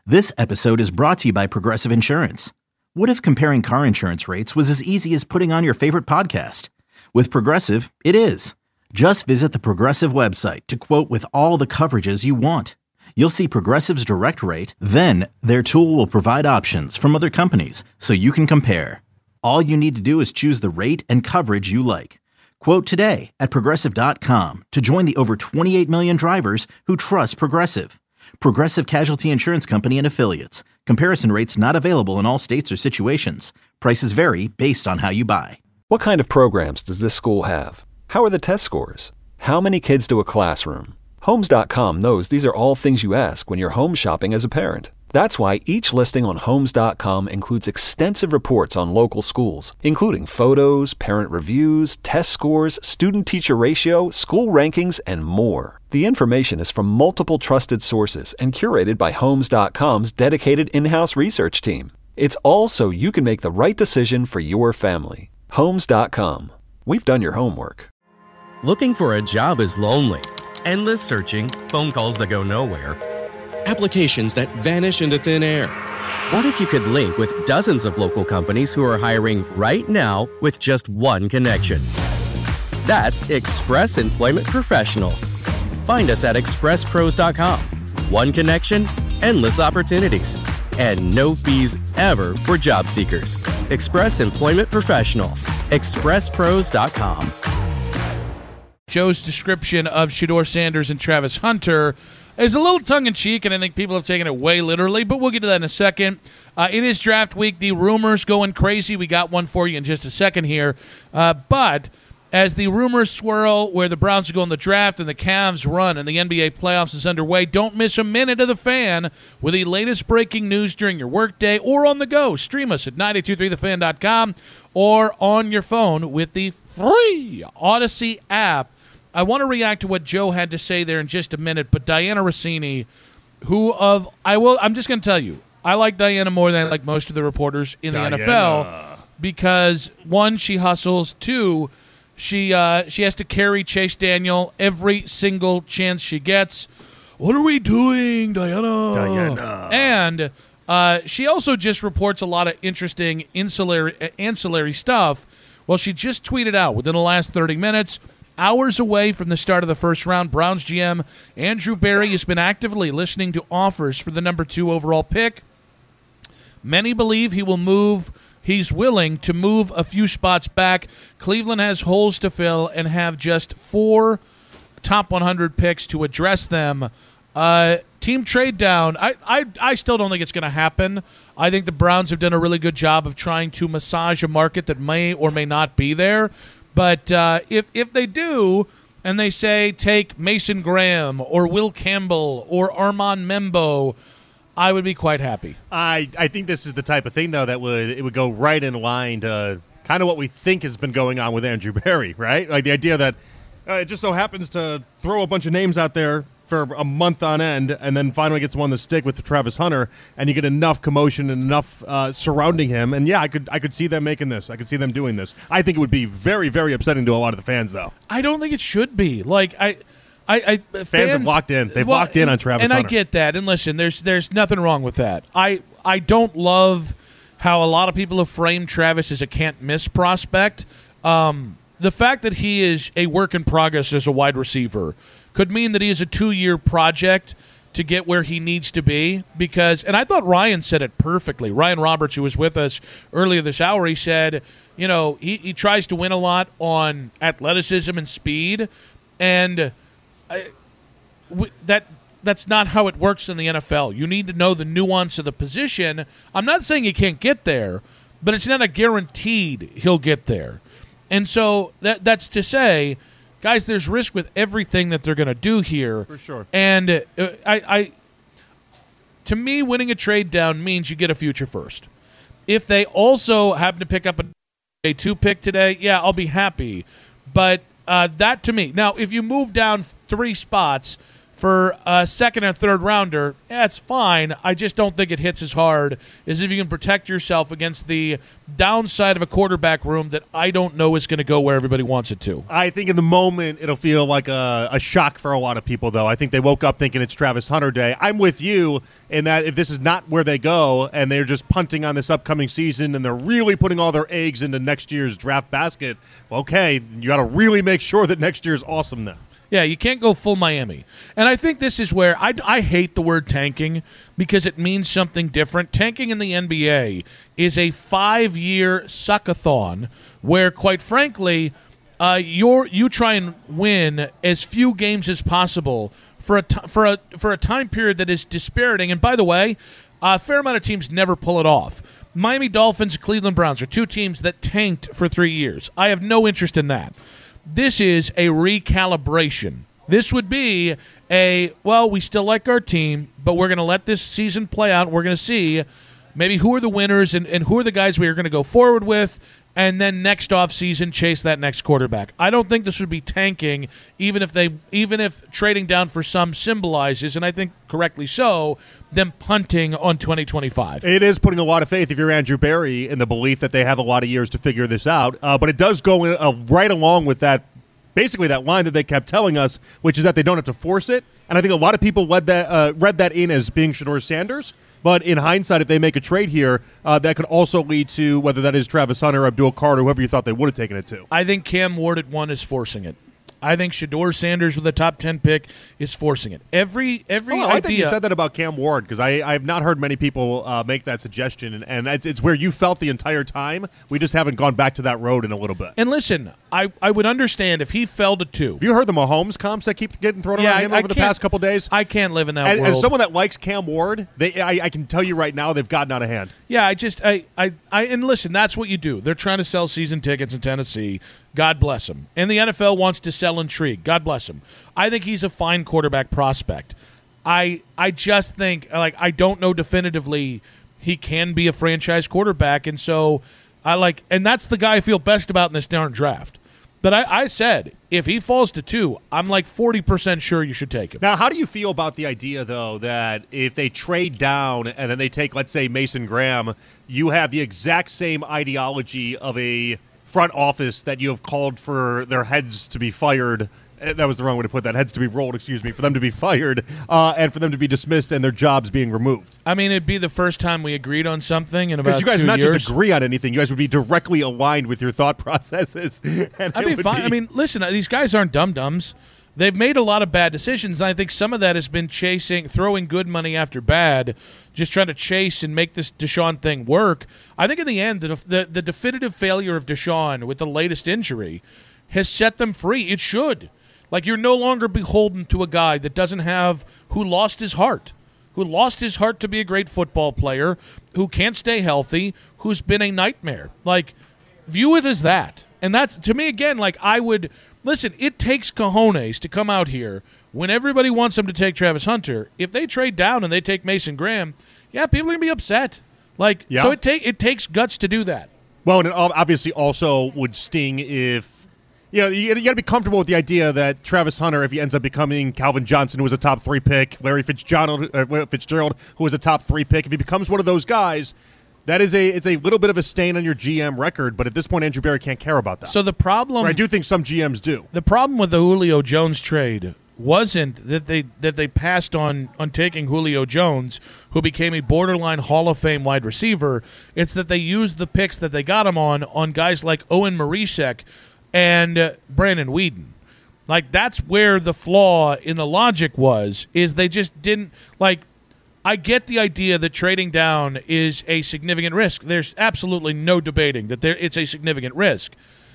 This episode is brought to you by Progressive Insurance. What if comparing car insurance rates was as easy as putting on your favorite podcast? With Progressive, it is. Just visit the Progressive website to quote with all the coverages you want. You'll see Progressive's direct rate, then their tool will provide options from other companies so you can compare. All you need to do is choose the rate and coverage you like. Quote today at Progressive.com to join the over 28 million drivers who trust Progressive. Progressive Casualty Insurance Company and Affiliates. Comparison rates not available in all states or situations. Prices vary based on how you buy. What kind of programs does this school have? How are the test scores? How many kids do a classroom? Homes.com knows these are all things you ask when you're home shopping as a parent. That's why each listing on Homes.com includes extensive reports on local schools, including photos, parent reviews, test scores, student-teacher ratio, school rankings, and more. The information is from multiple trusted sources and curated by Homes.com's dedicated in-house research team. It's all so you can make the right decision for your family. Homes.com. We've done your homework. Looking for a job is lonely. Endless searching, phone calls that go nowhere, applications that vanish into thin air. What if you could link with dozens of local companies who are hiring right now with just one connection? That's Express Employment Professionals. Find us at expresspros.com. One connection, endless opportunities, and no fees ever for job seekers. Express Employment Professionals. expresspros.com. Joe's description of Shedeur Sanders and Travis Hunter is a little tongue-in-cheek, and I think people have taken it way literally, but we'll get to that in a second. It is draft week. The rumors going crazy. We got one for you in just a second here. But as the rumors swirl where the Browns are going to the draft and the Cavs run and the NBA playoffs is underway, don't miss a minute of the Fan with the latest breaking news during your workday or on the go. Stream us at 923thefan.com or on your phone with the free Odyssey app. I want to react to what Joe had to say there in just a minute, but Diana Rossini, I'm just going to tell you, I like Diana more than I like most of the reporters in the NFL because, one, she hustles, two, she has to carry Chase Daniel every single chance she gets. What are we doing, Diana? And she also just reports a lot of interesting ancillary stuff. Well, she just tweeted out within the last 30 minutes, hours away from the start of the first round, Browns GM Andrew Berry has been actively listening to offers for the number 2 overall pick. Many believe he's willing to move a few spots back. Cleveland has holes to fill and have just 4 top 100 picks to address them. Team trade down, I still don't think it's going to happen. I think the Browns have done a really good job of trying to massage a market that may or may not be there. But if they do, and they say take Mason Graham or Will Campbell or Armand Membo, I would be quite happy. I think this is the type of thing, though, that would go right in line to kind of what we think has been going on with Andrew Berry, right? Like the idea that it just so happens to throw a bunch of names out there for a month on end, and then finally gets one to stick with Travis Hunter, and you get enough commotion and enough surrounding him. And yeah, I could see them making this. I could see them doing this. I think it would be very, very upsetting to a lot of the fans, though. I don't think it should be. Like fans have locked in. They've locked in on Travis Hunter. And I get that. And listen, there's nothing wrong with that. I don't love how a lot of people have framed Travis as a can't-miss prospect. The fact that he is a work in progress as a wide receiver could mean that he is a 2-year project to get where he needs to be. And I thought Ryan said it perfectly. Ryan Roberts, who was with us earlier this hour, he said, he tries to win a lot on athleticism and speed, and that's not how it works in the NFL. You need to know the nuance of the position. I'm not saying he can't get there, but it's not a guaranteed he'll get there. And so that's to say, guys, there's risk with everything that they're going to do here. For sure. And to me, winning a trade down means you get a future first. If they also happen to pick up a 2 pick today, yeah, I'll be happy. But that to me, now if you move down 3 spots for a second and third rounder, that's fine. I just don't think it hits as hard as if you can protect yourself against the downside of a quarterback room that I don't know is going to go where everybody wants it to. I think in the moment it'll feel like a shock for a lot of people, though. I think they woke up thinking it's Travis Hunter Day. I'm with you in that if this is not where they go and they're just punting on this upcoming season and they're really putting all their eggs into next year's draft basket, well, okay, you got to really make sure that next year is awesome then. Yeah, you can't go full Miami. And I think this is where I hate the word tanking because it means something different. Tanking in the NBA is a 5-year suckathon where, quite frankly, you try and win as few games as possible for a time period that is dispiriting. And by the way, a fair amount of teams never pull it off. Miami Dolphins and Cleveland Browns are two teams that tanked for 3 years. I have no interest in that. This is a recalibration. This would be we still like our team, but we're going to let this season play out. We're going to see maybe who are the winners and who are the guys we are going to go forward with, and then next offseason chase that next quarterback. I don't think this would be tanking, even if trading down for some symbolizes, and I think correctly so, them punting on 2025. It is putting a lot of faith, if you're Andrew Berry, in the belief that they have a lot of years to figure this out. But it does go right along with that, basically that line that they kept telling us, which is that they don't have to force it. And I think a lot of people read that in as being Shedeur Sanders. But in hindsight, if they make a trade here, that could also lead to whether that is Travis Hunter, Abdul Carter, whoever you thought they would have taken it to. I think Cam Ward at 1 is forcing it. I think Shedeur Sanders with a top 10 pick is forcing it. Every idea. I think you said that about Cam Ward because I have not heard many people make that suggestion, and it's where you felt the entire time. We just haven't gone back to that road in a little bit. And listen, I would understand if he fell to 2. Have you heard the Mahomes comps that keep getting thrown around him over the past couple days? I can't live in that world. As someone that likes Cam Ward, I can tell you right now they've gotten out of hand. Yeah, and listen, that's what you do. They're trying to sell season tickets in Tennessee. God bless him. And the NFL wants to sell intrigue. God bless him. I think he's a fine quarterback prospect. I just think, I don't know definitively he can be a franchise quarterback, and so and that's the guy I feel best about in this darn draft. But I said, if he falls to 2, I'm 40% sure you should take him. Now, how do you feel about the idea, though, that if they trade down and then they take, let's say, Mason Graham, you have the exact same ideology of a front office that you have called for their heads to be fired. That was the wrong way to put that. Heads to be rolled, for them to be fired, and for them to be dismissed and their jobs being removed. I mean, it'd be the first time we agreed on something in about 2 years. Because you guys would not just agree on anything. You guys would be directly aligned with your thought processes. I'd be fine. I mean, listen, these guys aren't dum-dums. They've made a lot of bad decisions, and I think some of that has been throwing good money after bad, just trying to chase and make this Deshaun thing work. I think in the end, the definitive failure of Deshaun with the latest injury has set them free. It should. You're no longer beholden to a guy who lost his heart to be a great football player, who can't stay healthy, who's been a nightmare. View it as that. And that's, to me, again, I would... Listen, it takes cojones to come out here when everybody wants them to take Travis Hunter. If they trade down and they take Mason Graham, people are going to be upset. So it takes guts to do that. Well, and it obviously also would sting if, you got to be comfortable with the idea that Travis Hunter, if he ends up becoming Calvin Johnson, who was a top 3 pick, Larry Fitzgerald, who was a top 3 pick, if he becomes one of those guys, it's a little bit of a stain on your GM record, but at this point, Andrew Berry can't care about that. So the problem... I do think some GMs do. The problem with the Julio Jones trade wasn't that they passed on taking Julio Jones, who became a borderline Hall of Fame wide receiver. It's that they used the picks that they got him on guys like Owen Marisek and Brandon Weeden. That's where the flaw in the logic was, is they just didn't... I get the idea that trading down is a significant risk. There's absolutely no debating that it's a significant risk.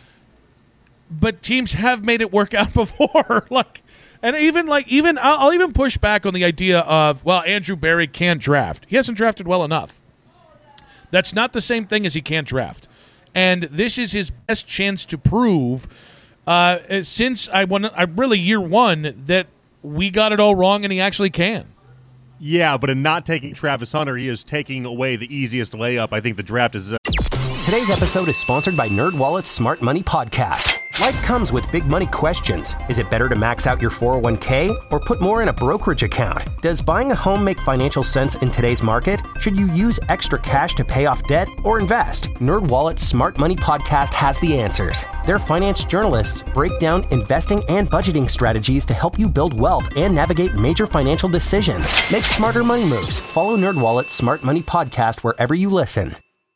But teams have made it work out before. And I'll even push back on the idea of, Andrew Berry can't draft. He hasn't drafted well enough. That's not the same thing as he can't draft. And this is his best chance to prove, since year one, that we got it all wrong and he actually can. Yeah, but in not taking Travis Hunter, he is taking away the easiest layup. I think the draft is... Today's episode is sponsored by NerdWallet's Smart Money Podcast. Life comes with big money questions. Is it better to max out your 401k or put more in a brokerage account? Does buying a home make financial sense in today's market? Should you use extra cash to pay off debt or invest? NerdWallet's Smart Money Podcast has the answers. Their finance journalists break down investing and budgeting strategies to help you build wealth and navigate major financial decisions. Make smarter money moves. Follow NerdWallet's Smart Money Podcast wherever you listen.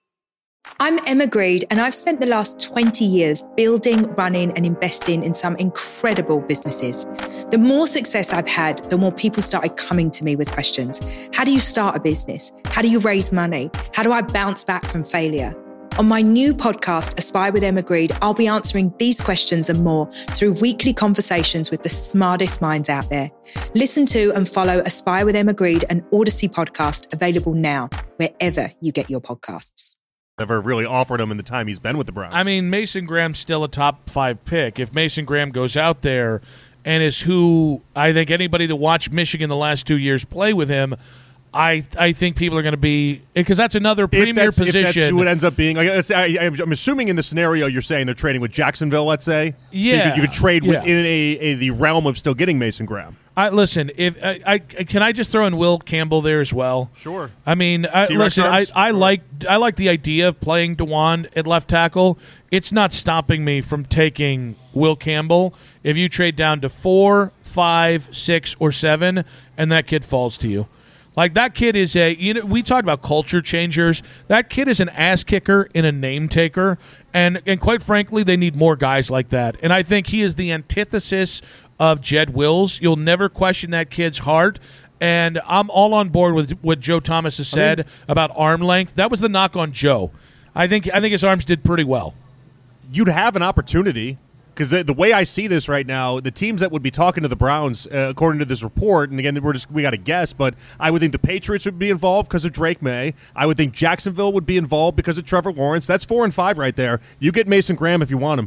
I'm Emma Greed, and I've spent the last 20 years building, running, and investing in some incredible businesses. The more success I've had, the more people started coming to me with questions. How do you start a business? How do you raise money? How do I bounce back from failure? On my new podcast, Aspire with Emma Greed, I'll be answering these questions and more through weekly conversations with the smartest minds out there. Listen to and follow Aspire with Emma Greed, an Odyssey podcast, available now, wherever you get your podcasts. Ever really offered him in the time he's been with the Browns. I mean, Mason Graham's still a top 5 pick. If Mason Graham goes out there and is who I think anybody that watched Michigan the last 2 years play with him, I think people are going to be, because that's another premier position. If that's who it ends up being. I'm assuming in the scenario you're saying they're trading with Jacksonville, let's say. Yeah. So you could trade within the realm of still getting Mason Graham. Listen, if can I just throw in Will Campbell there as well? Sure. I mean, listen, I like the idea of playing DeJuan at left tackle. It's not stopping me from taking Will Campbell. If you trade down to 4, 5, 6, or 7, and that kid falls to you. Like, that kid is we talked about culture changers. That kid is an ass kicker and a name taker. And quite frankly, they need more guys like that. And I think he is the antithesis of Jed Wills. You'll never question that kid's heart. And I'm all on board with what Joe Thomas has said about arm length. That was the knock on Joe. I think his arms did pretty well. You'd have an opportunity. Because the way I see this right now, the teams that would be talking to the Browns, according to this report, and again, we got to guess, but I would think the Patriots would be involved because of Drake May. I would think Jacksonville would be involved because of Trevor Lawrence. That's 4 and 5 right there. You get Mason Graham if you want him.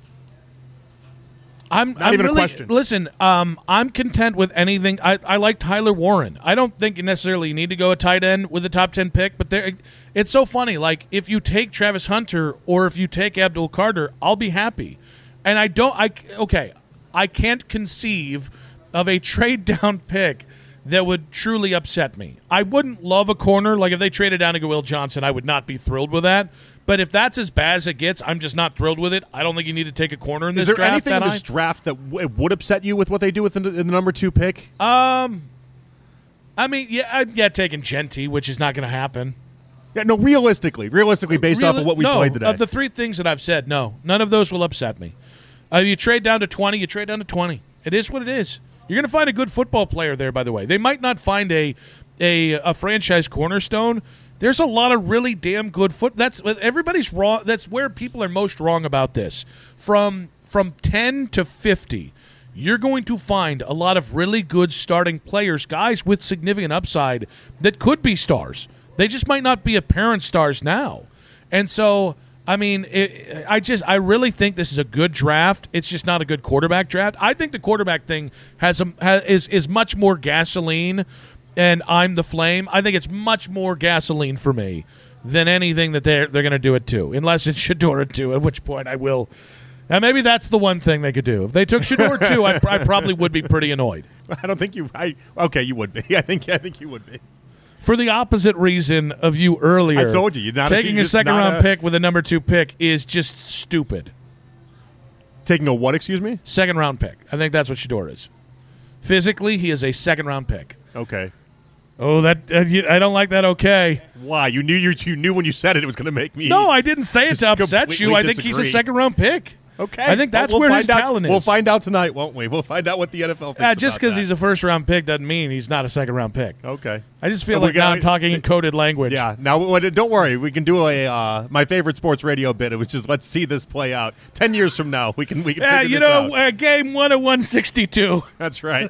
I'm even a question. Listen, I'm content with anything. I like Tyler Warren. I don't think you necessarily need to go a tight end with a top 10 pick, but it's so funny. Like, if you take Travis Hunter or if you take Abdul Carter, I'll be happy. And I can't conceive of a trade-down pick that would truly upset me. I wouldn't love a corner. Like, if they traded down to go Will Johnson, I would not be thrilled with that. But if that's as bad as it gets, I'm just not thrilled with it. I don't think you need to take a corner in this draft. Is there anything in this draft that would upset you with what they do with the number 2 pick? I mean, taking Genty, which is not going to happen. Yeah, no, realistically, based off of what we played today. Of the 3 things that I've said, no, none of those will upset me. You trade down to 20, you trade down to 20. It is what it is. You're going to find a good football player there, by the way. They might not find a franchise cornerstone. There's a lot of really damn good everybody's wrong. That's where people are most wrong about this. From 10 to 50, you're going to find a lot of really good starting players, guys with significant upside that could be stars. They just might not be apparent stars now. And so, I mean, I really think this is a good draft. It's just not a good quarterback draft. I think the quarterback thing is much more gasoline, and I'm the flame. I think it's much more gasoline for me than anything that they're going to do it to, unless it's Shedeur 2, at which point I will. And maybe that's the one thing they could do. If they took Shedeur 2, I probably would be pretty annoyed. I don't think you. Okay, you would be. I think you would be. For the opposite reason of you earlier. I told you. Taking a second-round pick with a number 2 pick is just stupid. Taking a what, excuse me? Second-round pick. I think that's what Shedeur is. Physically, he is a second-round pick. Okay. Oh, I don't like that. Okay. Why? You knew when you said it was going to make me. No, I didn't say it to upset you. I think he's a second-round pick. Okay. I think that's where his talent is. We'll find out tonight, won't we? We'll find out what the NFL thinks just because he's a first-round pick doesn't mean he's not a second-round pick. Okay. I just feel like now I'm talking in coded language. Yeah. Now, don't worry. We can do my favorite sports radio bit, which is let's see this play out. 10 years from now, we can figure this out. Game 1 of 162. That's right.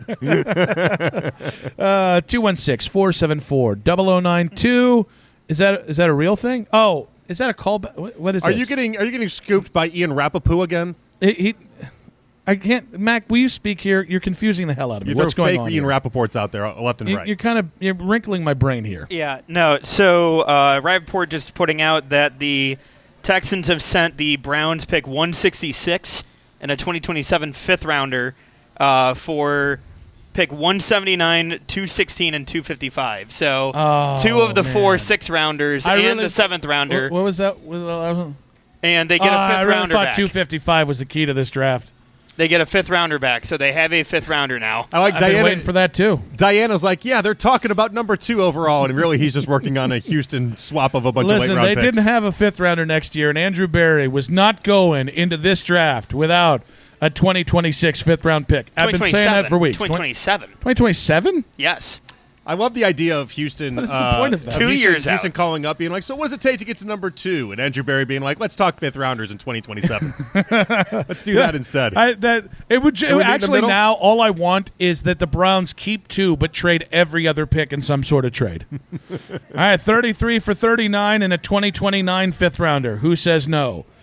216-474-0092. Is that a real thing? Oh. Is that a callback? What is this? Are you getting scooped by Ian Rappaport again? I can't. Mac, will you speak here? You're confusing the hell out of me. What's going on? Ian Rappaport's out there, left and right. You're wrinkling my brain here. Yeah, no. So Rappaport just putting out that the Texans have sent the Browns pick 166 and a 2027 fifth rounder for pick 179, 216, and 255. So 2 of the 4 6 rounders and the 7th rounder. What was that? And they get a fifth rounder thought back. 255 was the key to this draft. They get a fifth rounder back, so they have a fifth rounder now. I like I've Diana. been waiting for that too. Diana's like, yeah, they're talking about number 2 overall, and really he's just working on a Houston swap of a bunch of late round Listen, they picks. didn't have a fifth rounder next year, and Andrew Berry was not going into this draft without a 2026 fifth round pick. I've been saying that for weeks. 2027. 2027? Yes. I love the idea of Houston. What is the point of that? 2 years Houston out. calling up, being like, so what does it take to get to number 2? And Andrew Berry being like, let's talk fifth rounders in 2027. Let's do that instead. It would actually now all I want is that the Browns keep 2 but trade every other pick in some sort of trade. All right, 33 for 39 and a 2029 fifth rounder. Who says no?